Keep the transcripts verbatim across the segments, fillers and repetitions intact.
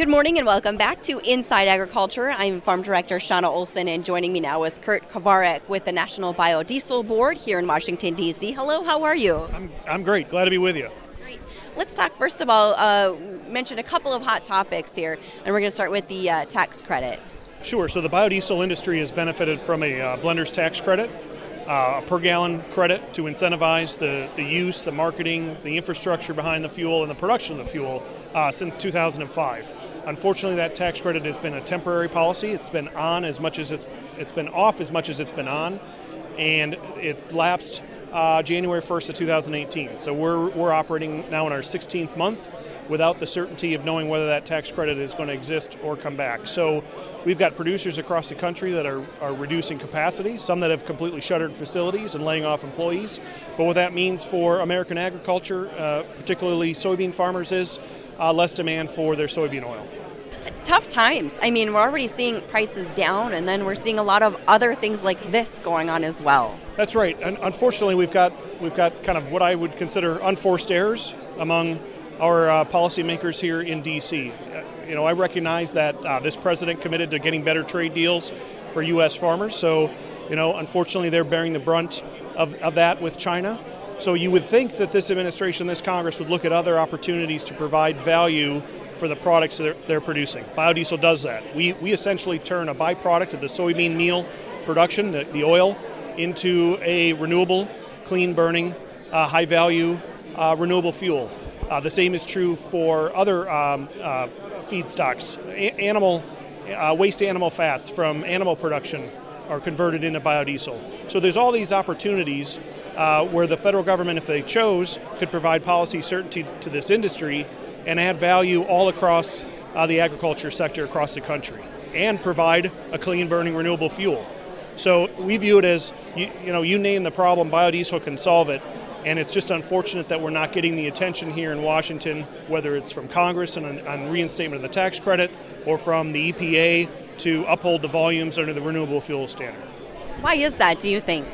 Good morning and welcome back to Inside Agriculture. I'm Farm Director Shauna Olson, and joining me now is Kurt Kovarek with the National Biodiesel Board here in Washington, D C Hello, how are you? I'm, I'm great. Glad to be with you. Great. Let's talk first of all, uh, mention a couple of hot topics here, and we're going to start with the uh, tax credit. Sure. So the biodiesel industry has benefited from a uh, blender's tax credit, uh, a per gallon credit to incentivize the, the use, the marketing, the infrastructure behind the fuel, and the production of the fuel uh, since two thousand five. Unfortunately, that tax credit has been a temporary policy. It's been on as much as it's it's been off as much as it's been on, and it lapsed uh, January first of two thousand eighteen. So we're we're operating now in our sixteenth month without the certainty of knowing whether that tax credit is going to exist or come back. So we've got producers across the country that are, are reducing capacity, some that have completely shuttered facilities and laying off employees. But what that means for American agriculture, uh, particularly soybean farmers, is uh, less demand for their soybean oil. Tough times. I mean, we're already seeing prices down, and then we're seeing a lot of other things like this going on as well. That's right. And unfortunately, we've got we've got kind of what I would consider unforced errors among our uh, policymakers here in D C. Uh, you know, I recognize that uh, this president committed to getting better trade deals for U S farmers. So, you know, unfortunately, they're bearing the brunt of, of that with China. So you would think that this administration, this Congress, would look at other opportunities to provide value for the products that they're, they're producing. Biodiesel does that. We, we essentially turn a byproduct of the soybean meal production, the, the oil, into a renewable, clean-burning, uh, high-value uh, renewable fuel. Uh, the same is true for other um, uh, feedstocks. A- animal, uh, waste animal fats from animal production are converted into biodiesel. So there's all these opportunities uh, where the federal government, if they chose, could provide policy certainty to this industry and add value all across uh, the agriculture sector across the country, and provide a clean-burning renewable fuel. So we view it as, you, you know, you name the problem, biodiesel can solve it. And it's just unfortunate that we're not getting the attention here in Washington, whether it's from Congress on, on reinstatement of the tax credit or from the E P A to uphold the volumes under the renewable fuel standard. Why is that, do you think?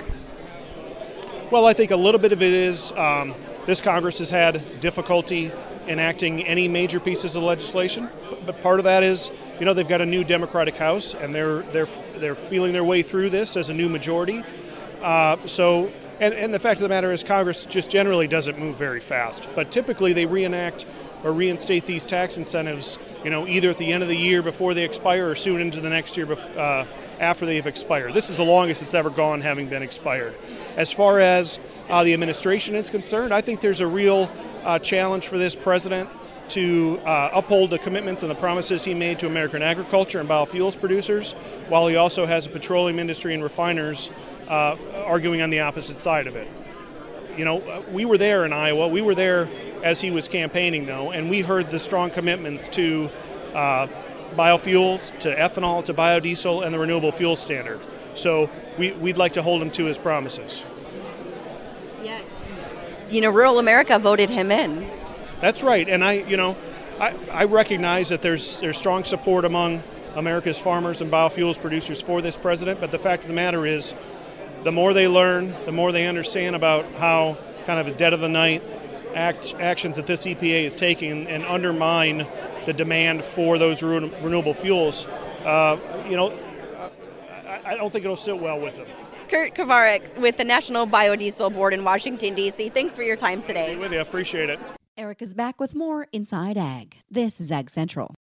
Well, I think a little bit of it is um, this Congress has had difficulty enacting any major pieces of legislation, but, but part of that is, you know, they've got a new Democratic House, and they're they're they're feeling their way through this as a new majority. Uh, so. And, and the fact of the matter is Congress just generally doesn't move very fast. But typically they reenact or reinstate these tax incentives, you know, either at the end of the year before they expire or soon into the next year bef- uh, after they've expired. This is the longest it's ever gone, having been expired. As far as uh, the administration is concerned, I think there's a real uh, challenge for this president to uh, uphold the commitments and the promises he made to American agriculture and biofuels producers, while he also has a petroleum industry and refiners uh, arguing on the opposite side of it. You know, we were there in Iowa. We were there as he was campaigning, though, and we heard the strong commitments to uh, biofuels, to ethanol, to biodiesel, and the renewable fuel standard. So we, we'd like to hold him to his promises. Yeah. You know, rural America voted him in. That's right, and I, you know, I, I recognize that there's there's strong support among America's farmers and biofuels producers for this president, but the fact of the matter is, the more they learn, the more they understand about how kind of a dead of the night act, actions that this E P A is taking and undermine the demand for those re- renewable fuels, uh, you know, I, I don't think it'll sit well with them. Kurt Kovarek with the National Biodiesel Board in Washington, D C Thanks for your time today. Be with you. I appreciate it. Erica's back with more Inside Ag. This is Ag Central.